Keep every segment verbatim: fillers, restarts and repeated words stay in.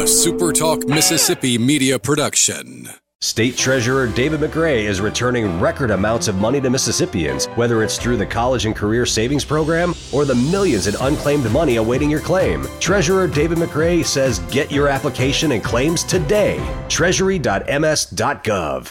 SuperTalk Mississippi media production. State Treasurer David McRae is returning record amounts of money to Mississippians, whether it's through the College and Career Savings Program or the millions in unclaimed money awaiting your claim. Treasurer David McRae says get your application and claims today. treasury dot m s dot gov.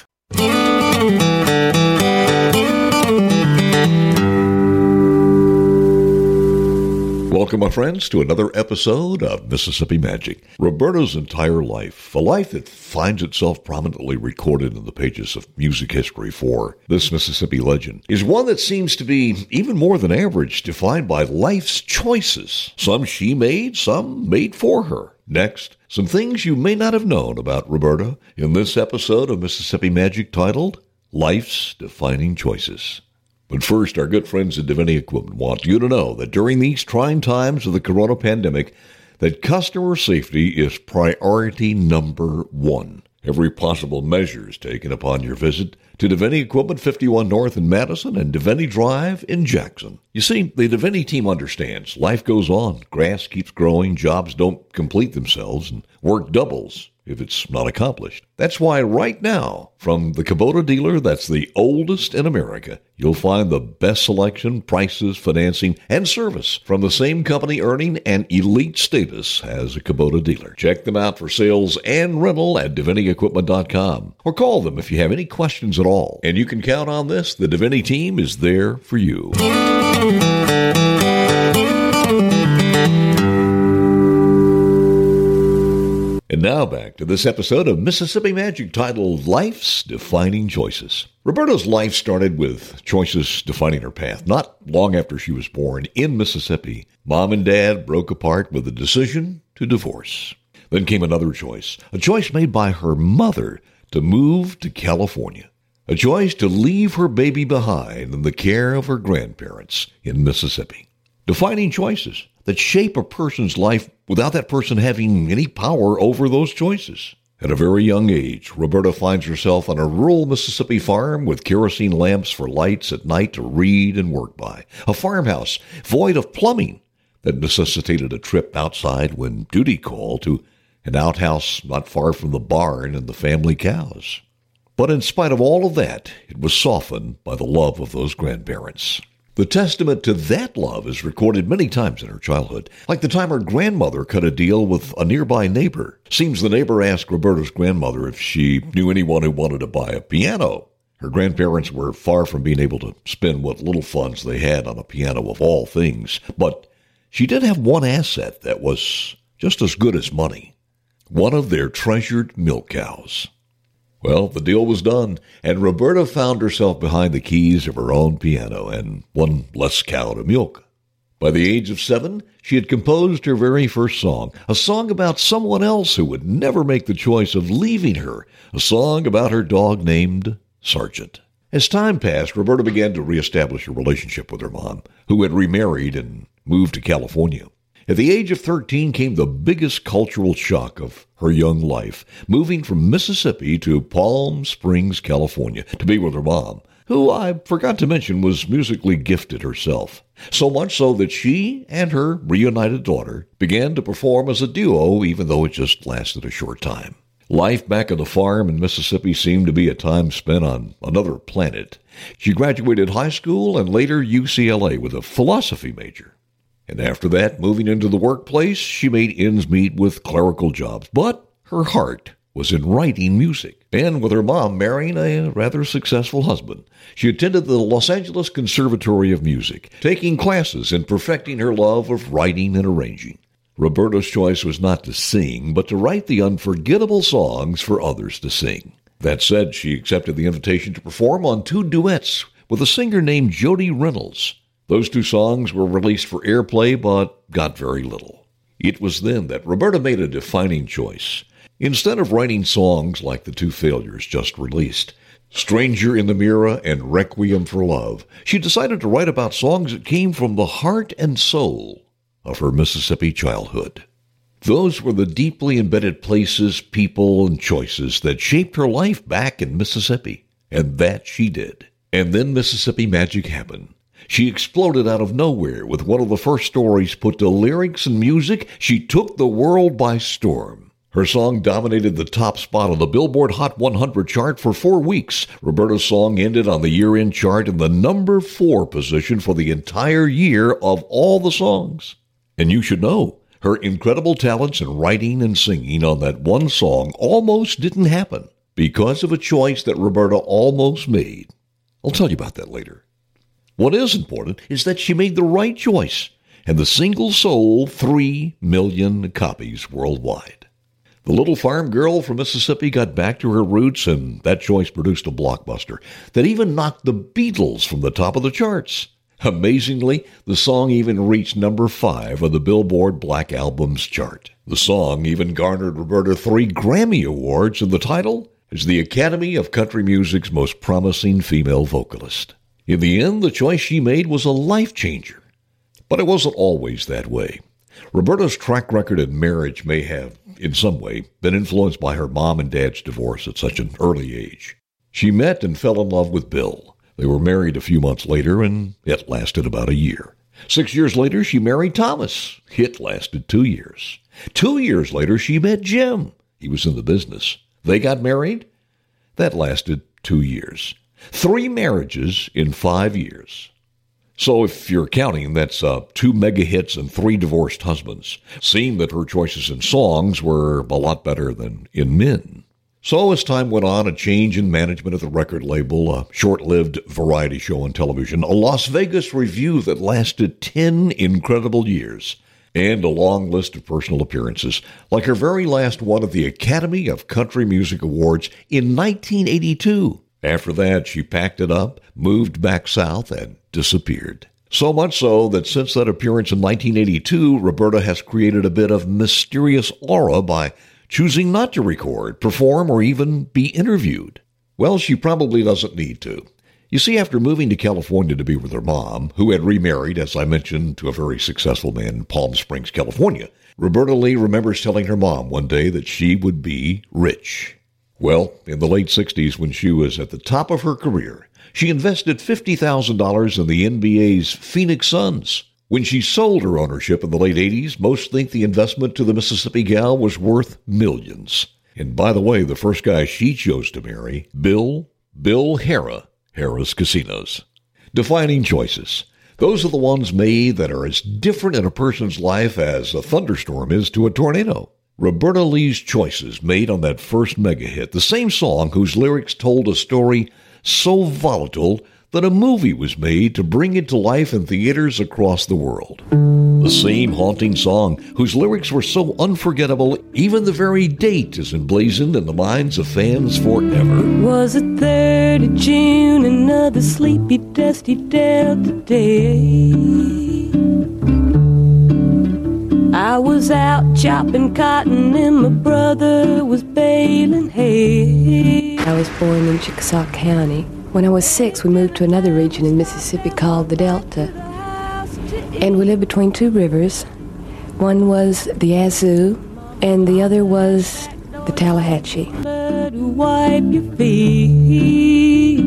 Welcome, my friends, to another episode of Mississippi Magic. Roberta's entire life, a life that finds itself prominently recorded in the pages of music history for this Mississippi legend, is one that seems to be even more than average, defined by life's choices. Some she made, some made for her. Next, some things you may not have known about Roberta in this episode of Mississippi Magic titled Life's Defining Choices. But first, our good friends at Divinity Equipment want you to know that during these trying times of the corona pandemic, that customer safety is priority number one. Every possible measure is taken upon your visit to Divinity Equipment, fifty-one North in Madison and Divinity Drive in Jackson. You see, the Divinity team understands life goes on, grass keeps growing, jobs don't complete themselves, and work doubles if it's not accomplished. That's why right now, from the Kubota dealer that's the oldest in America, you'll find the best selection, prices, financing, and service from the same company earning an elite status as a Kubota dealer. Check them out for sales and rental at divinity equipment dot com or call them if you have any questions at all. And you can count on this, the Divinity team is there for you. And now back to this episode of Mississippi Magic titled Life's Defining Choices. Roberta's life started with choices defining her path. Not long after she was born in Mississippi, Mom and Dad broke apart with a decision to divorce. Then came another choice, a choice made by her mother to move to California. A choice to leave her baby behind in the care of her grandparents in Mississippi. Defining choices that shape a person's life without that person having any power over those choices. At a very young age, Roberta finds herself on a rural Mississippi farm with kerosene lamps for lights at night to read and work by. A farmhouse void of plumbing that necessitated a trip outside when duty called to an outhouse not far from the barn and the family cows. But in spite of all of that, it was softened by the love of those grandparents. The testament to that love is recorded many times in her childhood, like the time her grandmother cut a deal with a nearby neighbor. Seems the neighbor asked Roberta's grandmother if she knew anyone who wanted to buy a piano. Her grandparents were far from being able to spend what little funds they had on a piano of all things, but she did have one asset that was just as good as money. One of their treasured milk cows. Well, the deal was done, and Roberta found herself behind the keys of her own piano and one less cow to milk. By the age of seven, she had composed her very first song, a song about someone else who would never make the choice of leaving her, a song about her dog named Sergeant. As time passed, Roberta began to reestablish a relationship with her mom, who had remarried and moved to California. At the age of thirteen came the biggest cultural shock of her young life, moving from Mississippi to Palm Springs, California, to be with her mom, who I forgot to mention was musically gifted herself. So much so that she and her reunited daughter began to perform as a duo, even though it just lasted a short time. Life back on the farm in Mississippi seemed to be a time spent on another planet. She graduated high school and later U C L A with a philosophy major. And after that, moving into the workplace, she made ends meet with clerical jobs. But her heart was in writing music. And with her mom marrying a rather successful husband, she attended the Los Angeles Conservatory of Music, taking classes in perfecting her love of writing and arranging. Roberta's choice was not to sing, but to write the unforgettable songs for others to sing. That said, she accepted the invitation to perform on two duets with a singer named Jody Reynolds. Those two songs were released for airplay, but got very little. It was then that Roberta made a defining choice. Instead of writing songs like the two failures just released, Stranger in the Mirror and Requiem for Love, she decided to write about songs that came from the heart and soul of her Mississippi childhood. Those were the deeply embedded places, people, and choices that shaped her life back in Mississippi. And that she did. And then Mississippi Magic happened. She exploded out of nowhere with one of the first stories put to lyrics and music. She took the world by storm. Her song dominated the top spot on the Billboard Hot one hundred chart for four weeks. Roberta's song ended on the year-end chart in the number four position for the entire year of all the songs. And you should know, her incredible talents in writing and singing on that one song almost didn't happen because of a choice that Roberta almost made. I'll tell you about that later. What is important is that she made the right choice, and the single sold three million copies worldwide. The little farm girl from Mississippi got back to her roots, and that choice produced a blockbuster that even knocked the Beatles from the top of the charts. Amazingly, the song even reached number five on the Billboard Black Albums chart. The song even garnered Roberta three Grammy Awards, and the title is the Academy of Country Music's Most Promising Female Vocalist. In the end, the choice she made was a life changer. But it wasn't always that way. Roberta's track record in marriage may have, in some way, been influenced by her mom and dad's divorce at such an early age. She met and fell in love with Bill. They were married a few months later, and it lasted about a year. Six years later, she married Thomas. It lasted two years. Two years later, she met Jim. He was in the business. They got married. That lasted two years. Three marriages in five years. So if you're counting, that's uh, two mega hits and three divorced husbands. Seemed that her choices in songs were a lot better than in men. So as time went on, a change in management of the record label, a short-lived variety show on television, a Las Vegas review that lasted ten incredible years, and a long list of personal appearances, like her very last one at the Academy of Country Music Awards in nineteen eighty-two. After that, she packed it up, moved back south, and disappeared. So much so that since that appearance in nineteen eighty-two, Roberta has created a bit of mysterious aura by choosing not to record, perform, or even be interviewed. Well, she probably doesn't need to. You see, after moving to California to be with her mom, who had remarried, as I mentioned, to a very successful man in Palm Springs, California, Roberta Lee remembers telling her mom one day that she would be rich. Well, in the late sixties, when she was at the top of her career, she invested fifty thousand dollars in the N B A's Phoenix Suns. When she sold her ownership in the late eighties, most think the investment to the Mississippi gal was worth millions. And by the way, the first guy she chose to marry, Bill, Bill Harrah, Harrah's Casinos. Defining choices. Those are the ones made that are as different in a person's life as a thunderstorm is to a tornado. Roberta Lee's choices made on that first mega hit, the same song whose lyrics told a story so volatile that a movie was made to bring it to life in theaters across the world. The same haunting song whose lyrics were so unforgettable, even the very date is emblazoned in the minds of fans forever. It was the third of June, another sleepy, dusty Delta day. I was out chopping cotton and my brother was baling hay. I was born in Chickasaw County. When I was six, we moved to another region in Mississippi called the Delta. And we lived between two rivers. One was the Yazoo, and the other was the Tallahatchie. Wipe your feet.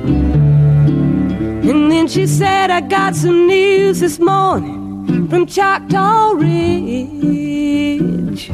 And then she said, I got some news this morning from Choctaw Ridge.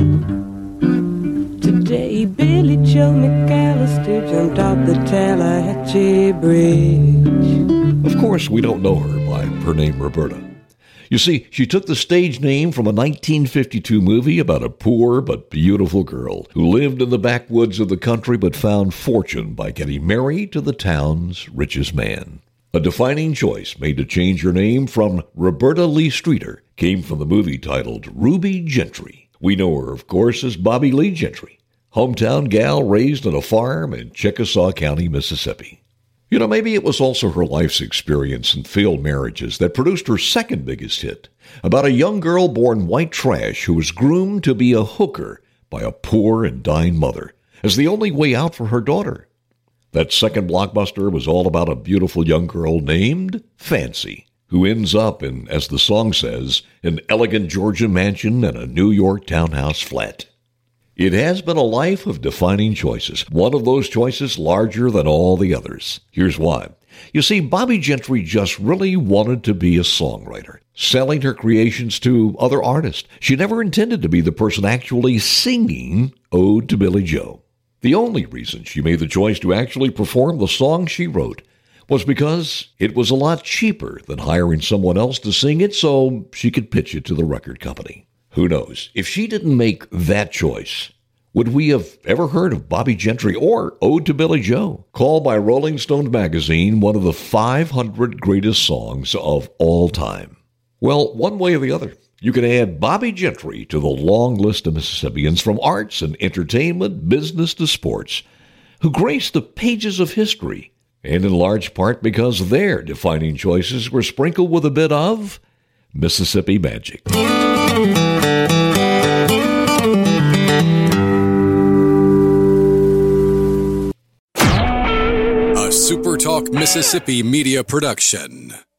Today, Billy Joe McAllister jumped off the Tallahatchie Bridge. Of course, we don't know her by her name Roberta. You see, she took the stage name from a nineteen fifty-two movie about a poor but beautiful girl who lived in the backwoods of the country but found fortune by getting married to the town's richest man. A defining choice made to change her name from Roberta Lee Streeter came from the movie titled Ruby Gentry. We know her, of course, as Bobby Lee Gentry, hometown gal raised on a farm in Chickasaw County, Mississippi. You know, maybe it was also her life's experience and failed marriages that produced her second biggest hit, about a young girl born white trash who was groomed to be a hooker by a poor and dying mother as the only way out for her daughter. That second blockbuster was all about a beautiful young girl named Fancy, who ends up in, as the song says, an elegant Georgia mansion and a New York townhouse flat. It has been a life of defining choices, one of those choices larger than all the others. Here's why. You see, Bobbie Gentry just really wanted to be a songwriter, selling her creations to other artists. She never intended to be the person actually singing Ode to Billie Joe. The only reason she made the choice to actually perform the song she wrote was because it was a lot cheaper than hiring someone else to sing it so she could pitch it to the record company. Who knows? If she didn't make that choice, would we have ever heard of Bobbie Gentry or Ode to Billie Joe, called by Rolling Stone magazine one of the five hundred greatest songs of all time? Well, one way or the other, you can add Bobbie Gentry to the long list of Mississippians from arts and entertainment, business to sports, who grace the pages of history, and in large part because their defining choices were sprinkled with a bit of Mississippi magic. SuperTalk Mississippi Media Production.